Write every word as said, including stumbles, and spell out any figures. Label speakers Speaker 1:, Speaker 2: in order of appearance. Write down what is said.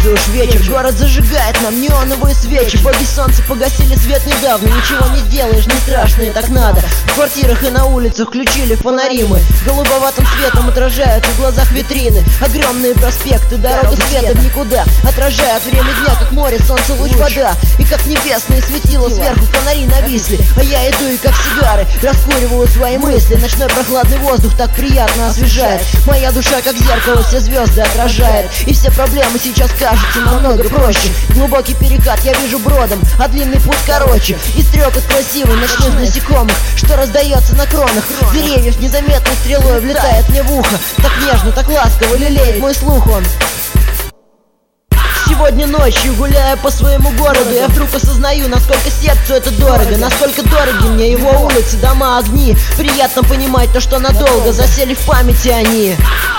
Speaker 1: близится уж вечер. Город зажигает нам неоновые свечи. Боги солнца погасили свет недавно. Ничего не сделаешь, не страшно, и так надо. В квартирах и на улицах включили фонари мы. Голубоватым светом отражают в глазах витрины. Огромные проспекты, дорога света в никуда. Отражает время дня, как море, солнце, луч, вода. И как небесные светила сверху фонари нависли. А я иду и как сигары раскуриваю свои мысли. Ночной прохладный воздух так приятно освежает. Моя душа как зеркало все звезды отражает. И все проблемы сейчас кажутся намного проще. Глубокий перекат я вижу бродом, а длинный путь короче. И стрекот красивый ночных насекомых, что раздается на кронах деревьев, незаметной стрелой влетает мне в ухо. Так нежно, так ласково лелеет мой слух он. Сегодня ночью, гуляя по своему городу, я вдруг осознаю, насколько сердцу это дорого. Насколько дороги мне его улицы, дома, огни. Приятно понимать то, что надолго засели в памяти они.